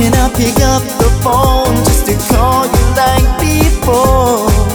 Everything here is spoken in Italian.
can I pick up the phone just to call you like before?